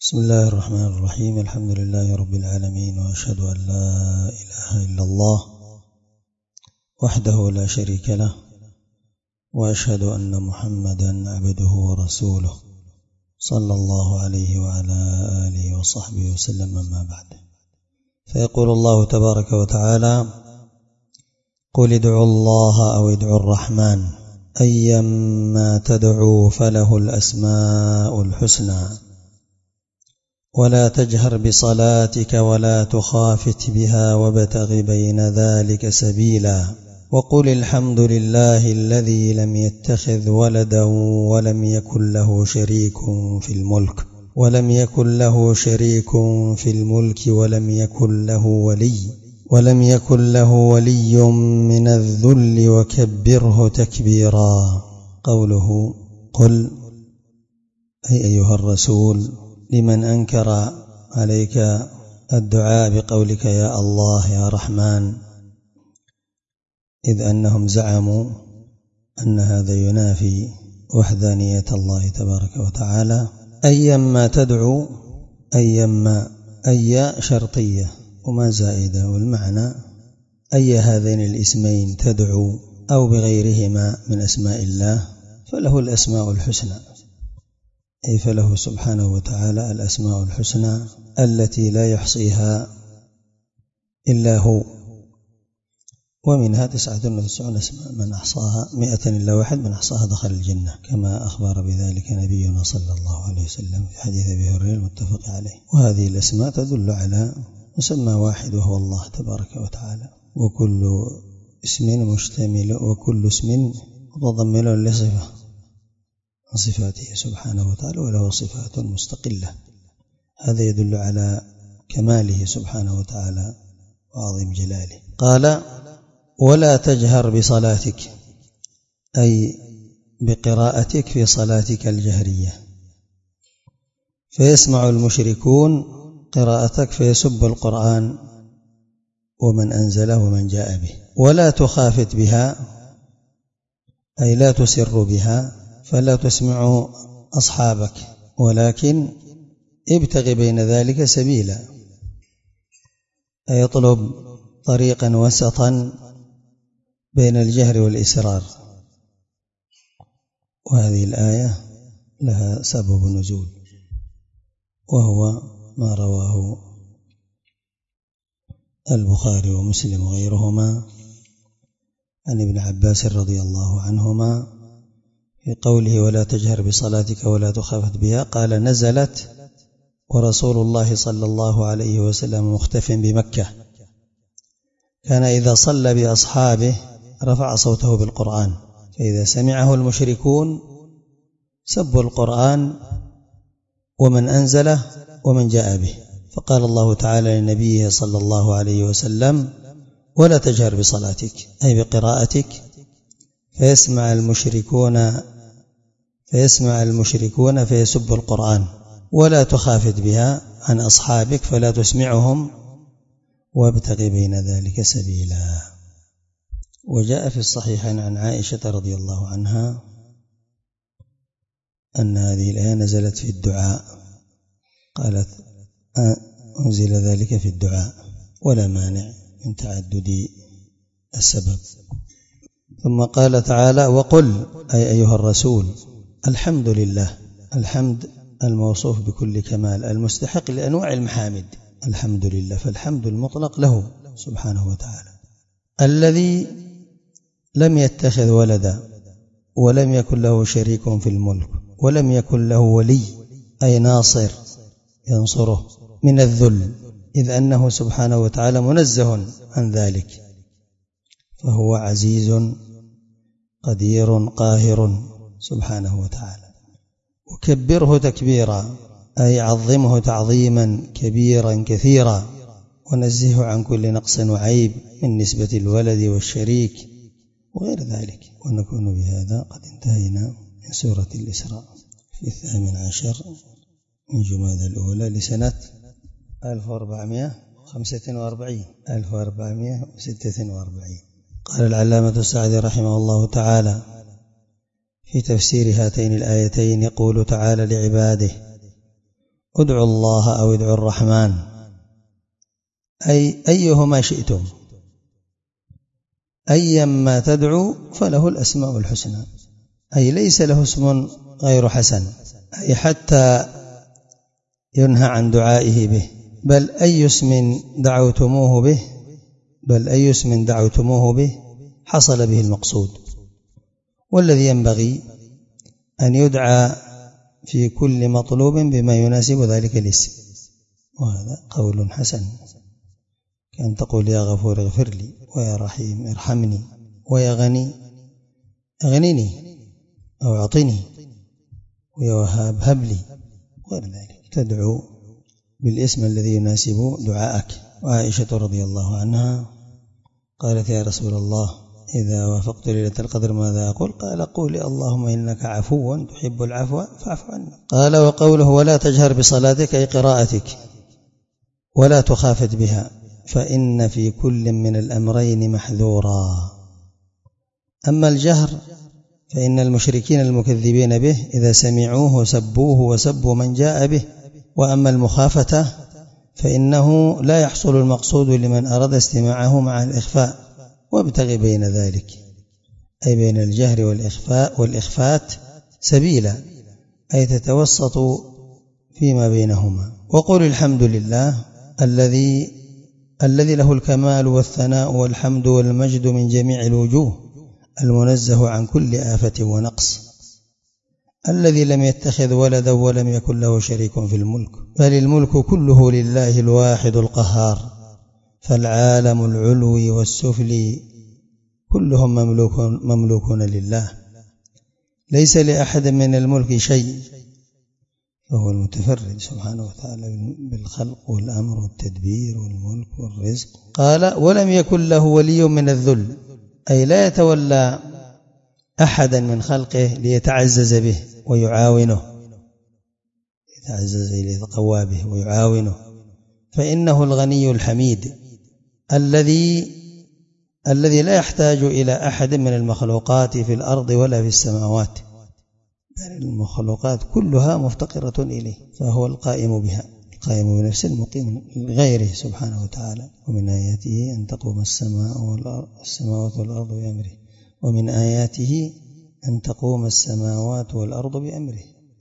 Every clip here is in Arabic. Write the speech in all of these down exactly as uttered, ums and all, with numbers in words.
بسم الله الرحمن الرحيم. الحمد لله رب العالمين، وأشهد أن لا إله إلا الله وحده لا شريك له، وأشهد أن محمدا عبده ورسوله صلى الله عليه وعلى آله وصحبه وسلم. أما بعد، فيقول الله تبارك وتعالى: قل ادعوا الله أو ادعوا الرحمن أيما تدعوا فله الأسماء الحسنى ولا تجهر بصلاتك ولا تخافت بها وابتغ بين ذلك سبيلا وقل الحمد لله الذي لم يتخذ ولدا ولم يكن له شريك في الملك ولم يكن له شريك في الملك ولم يكن له ولي ولم يكن له ولي من الذل وكبره تكبيرا. قوله قل أي أيها الرسول لمن أنكر عليك الدعاء بقولك يا الله يا رحمن، إذ أنهم زعموا أن هذا ينافي وحدانية الله تبارك وتعالى. أيما تدعو، أيما أي شرطية وما زائدة، والمعنى أي هذين الاسمين تدعو أو بغيرهما من أسماء الله فله الأسماء الحسنى، أي فله سبحانه وتعالى الأسماء الحسنى التي لا يحصيها إلا هو، ومنها تسعة وتسعون اسما من أحصاها مئة إلا واحد من أحصاها دخل الجنة، كما أخبر بذلك نبينا صلى الله عليه وسلم في حديث أبي هريرة المتفق عليه. وهذه الأسماء تدل على مسمى واحد وهو الله تبارك وتعالى، وكل اسم مشتمل وكل اسم متضمن لصفة من صفاته سبحانه وتعالى، وله صفات مستقلة. هذا يدل على كماله سبحانه وتعالى وعظيم جلاله. قال: ولا تجهر بصلاتك، أي بقراءتك في صلاتك الجهرية، فيسمع المشركون قراءتك فيسب القرآن ومن أنزله ومن جاء به. ولا تخافت بها، أي لا تسر بها، فلا تسمع أصحابك، ولكن ابتغ بين ذلك سبيلا، أي اطلب طريقا وسطا بين الجهر والإسرار. وهذه الآية لها سبب نزول، وهو ما رواه البخاري ومسلم وغيرهما عن ابن عباس رضي الله عنهما في قوله: ولا تجهر بصلاتك ولا تخافت بها، قال: نزلت ورسول الله صلى الله عليه وسلم مختف بمكة، كان إذا صلى بأصحابه رفع صوته بالقرآن، فإذا سمعه المشركون سبوا القرآن ومن أنزله ومن جاء به. فقال الله تعالى لنبيه صلى الله عليه وسلم: ولا تجهر بصلاتك، أي بقراءتك، فيسمع المشركون فيسمع المشركون فيسب القرآن، ولا تخافت بها عن أصحابك فلا تسمعهم، وابتغ بين ذلك سبيلا. وجاء في الصحيحين عن عائشة رضي الله عنها أن هذه الآية نزلت في الدعاء، قالت: أنزل ذلك في الدعاء ولا مانع من تعدد السبب. ثم قال تعالى: وقل أي أيها الرسول الحمد لله، الحمد الموصوف بكل كمال المستحق لأنواع المحامد، الحمد لله، فالحمد المطلق له سبحانه وتعالى، الذي لم يتخذ ولدا ولم يكن له شريك في الملك ولم يكن له ولي، أي ناصر ينصره، من الذل، إذ أنه سبحانه وتعالى منزه عن ذلك، فهو عزيز قدير قاهر سبحانه وتعالى. وكبره تكبيرا، أي عظمه تعظيما كبيرا كثيرا، ونزهه عن كل نقص وعيب من نسبة الولد والشريك وغير ذلك. ونكون بهذا قد انتهينا من سورة الإسراء في الثامن عشر من جمادى الأولى لسنة ألف وأربعمائة وخمسة وأربعين ألف وأربعمائة وستة وأربعين. قال العلامة السعدي رحمه الله تعالى في تفسير هاتين الآيتين: يقول تعالى لعباده: ادعوا الله أو ادعوا الرحمن، أي أيهما شئتم، أيما تدعو فله الأسماء الحسنى، أي ليس له اسم غير حسن، أي حتى ينهى عن دعائه به، بل أي اسم دعوتموه به بل أي اسم دعوتموه به حصل به المقصود. والذي ينبغي أن يدعى في كل مطلوب بما يناسب ذلك الاسم، وهذا قول حسن، كأن تقول يا غفور اغفر لي، ويا رحيم ارحمني، ويا غني اغنني أو اعطني، ويا وهاب هب لي، غير ذلك. تدعو بالاسم الذي يناسب دعاءك. وعائشة رضي الله عنها قالت يا رسول الله إذا وافقت ليلة القدر ماذا أقول؟ قال قولي اللهم إنك عفو تحب العفو فاعف عني. قال وقوله ولا تجهر بصلاتك أي قراءتك ولا تخافت بها، فإن في كل من الأمرين محذورا. أما الجهر فإن المشركين المكذبين به إذا سمعوه سبوه وسبوا من جاء به، وأما المخافة فإنه لا يحصل المقصود لمن أراد استماعه مع الإخفاء، وابتغ بين ذلك أي بين الجهر والإخفاء والإخفات سبيلا، أي تتوسط فيما بينهما. وقل الحمد لله الذي الذي له الكمال والثناء والحمد والمجد من جميع الوجوه، المنزه عن كل آفة ونقص، الذي لم يتخذ ولدا ولم يكن له شريك في الملك، بل الملك كله لله الواحد القهار، فالعالم العلوي والسفلي كلهم مملوكون, مملوكون لله، ليس لأحد من الملك شيء، فهو المتفرد سبحانه وتعالى بالخلق والأمر والتدبير والملك والرزق. قال ولم يكن له ولي من الذل، أي لا يتولى أحدا من خلقه ليتعزز به ويعاونه، يتعزز ليتقوى به ويعاونه، فإنه الغني الحميد الذي الذي لا يحتاج إلى أحد من المخلوقات في الأرض ولا في السماوات، بل المخلوقات كلها مفتقرة إليه، فهو القائم بها، القائم بنفسه المقيم لغيره سبحانه وتعالى. ومن آياته أن تقوم السماء والأرض السماوات والأرض بأمره ومن آياته أن تقوم السماوات والأرض بأمره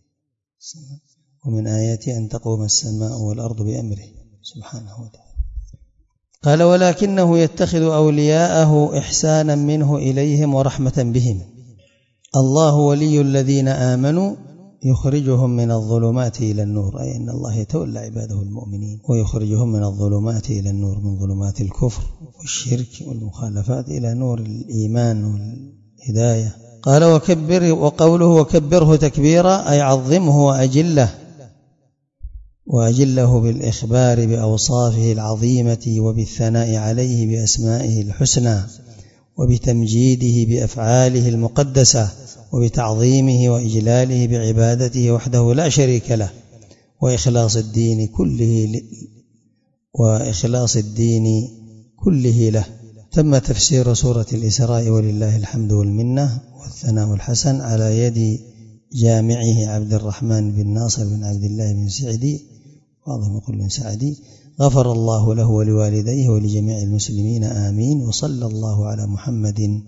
ومن آياته أن تقوم السماء والأرض بأمره سبحانه وتعالى. قال ولكنه يتخذ أولياءه إحسانا منه إليهم ورحمة بهم. الله ولي الذين آمنوا يخرجهم من الظلمات إلى النور، أي أن الله يتولى عباده المؤمنين ويخرجهم من الظلمات إلى النور، من ظلمات الكفر والشرك والمخالفات إلى نور الإيمان والهداية. قال وكبر، وقوله وكبره تكبيرا أي عظمه وأجله وأجله بالإخبار بأوصافه العظيمة وبالثناء عليه بأسمائه الحسنى وبتمجيده بأفعاله المقدسة وبتعظيمه وإجلاله بعبادته وحده لا شريك له وإخلاص الدين كله وإخلاص الدين كله له. تم تفسير سورة الإسراء ولله الحمد والمنة والثناء الحسن على يد جامعه عبد الرحمن بن ناصر بن عبد الله بن سعدي، بعضهم يقول بن سعدي، غفر الله له ولوالديه ولجميع المسلمين آمين، وصلى الله على محمد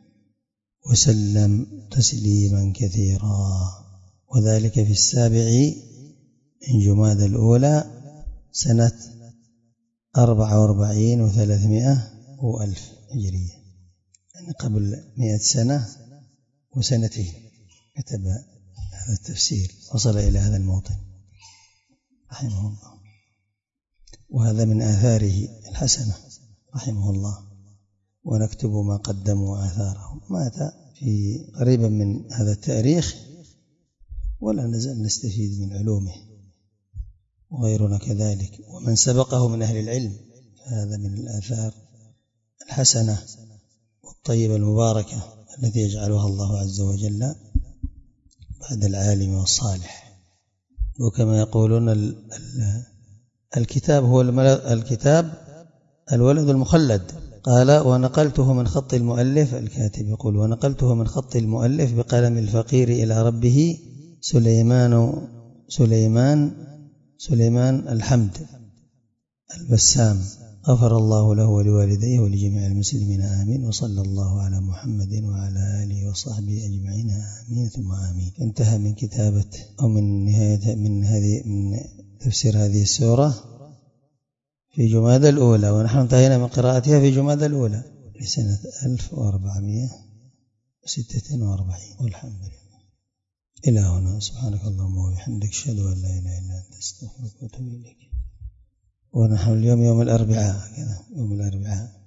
وسلم تسليما كثيرا. وذلك في السابع من جمادى الأولى سنة أربعة وأربعين وثلاثمائة وألف هجرية، يعني قبل مئة سنة وسنتين كتب هذا التفسير، وصل إلى هذا الموطن رحمه الله. وهذا من آثاره الحسنة رحمه الله، ونكتب ما قدموا آثارهم. مات في قريبا من هذا التاريخ ولا نزال نستفيد من علومه، وغيرنا كذلك، ومن سبقه من أهل العلم، هذا من الآثار الحسنة والطيبة المباركة التي يجعلها الله عز وجل بعد العالم والصالح. وكما يقولون الكتاب هو الكتاب الولد المخلد. قال ونقلته من خط المؤلف، الكاتب يقول ونقلته من خط المؤلف بقلم الفقير إلى ربه سليمان سليمان سليمان الحمد البسام، غفر الله له ولوالديه ولجميع المسلمين آمين، وصلى الله على محمد وعلى آله وصحبه أجمعين آمين ثم آمين. انتهى من كتابة أو من نهاية من هذه من تفسير هذه السورة في جمادى الأولى، ونحن انتهينا من قراءتها في جمادى الأولى في سنة ألف وأربعمائة وستة وأربعين، والحمد لله. إلى هنا، سبحانك اللهم وبحمدك، أشهد أن لا إله إلا أنت، أستغفرك وأتوب إليك. ونحن اليوم يوم الأربعاء كذا، يوم الأربعاء.